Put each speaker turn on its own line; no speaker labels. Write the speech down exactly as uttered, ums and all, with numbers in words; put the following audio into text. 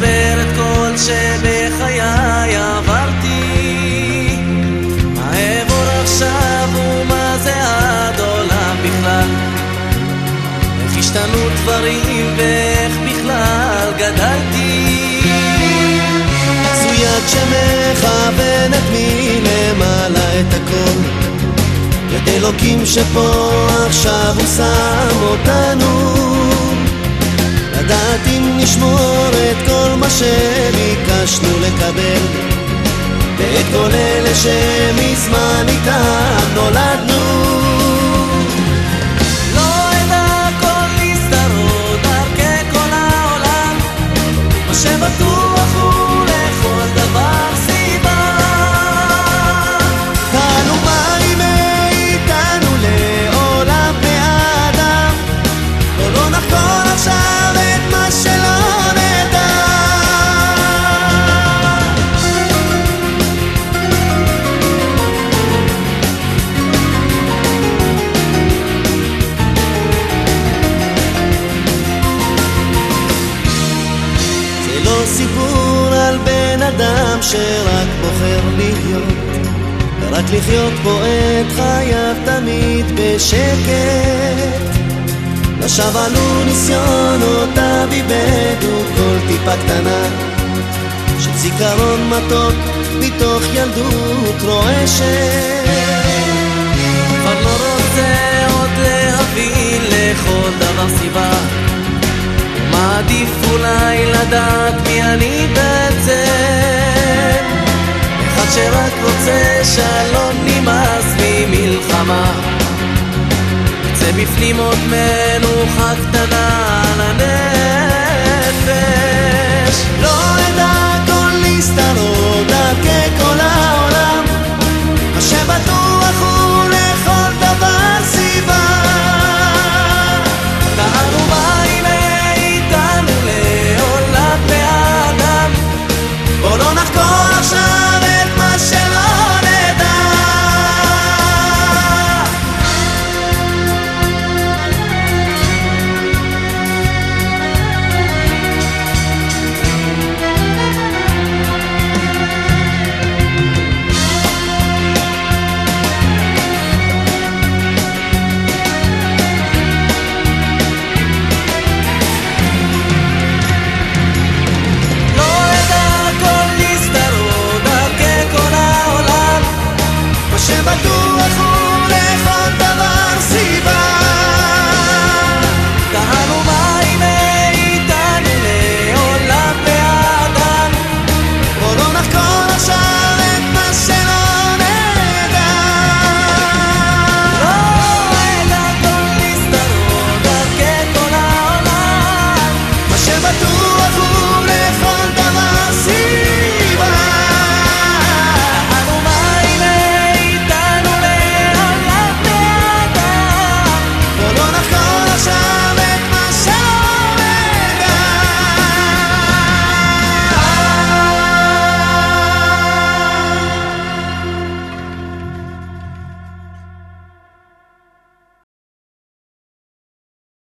עובר את כל שבחיי עברתי, מה אעבור עכשיו ומה זה העולם בכלל, איך השתנו דברים ואיך בכלל גדלתי.
זו יד שמכוונת מלמעלה את הכל, יד אלוקים שפה עכשיו הוא שם אותנו, לדעת אם נשמור את כל מה שביקשנו לקבל, ואת כל אלה שמזמן איתם נולדנו.
לא אדע הכל להסתרות דרכי כל העולם, מה שבטוח הוא לכל דבר סיבה.
תעלומה היא מאיתנו לעולם באדם, בוא לא נחקור עכשיו את מה שלא נדע. זה לא סיפור על בן אדם שרק בוחר להיות, ורק לחיות פה את חייו תמיד בשקט. לשווא עלו ניסיונותיו, איבדו כל טיפה קטנה של זיכרון מתוק מתוך ילדות רועשת.
כבר לא רוצה עוד להבין לכל דבר סיבה, מעדיף אולי לדעת מי אני בעצם, אחד שרק רוצה שלום נמאס ממלחמה, יצא בפנים עוד מנוחה קטנה על הנפש.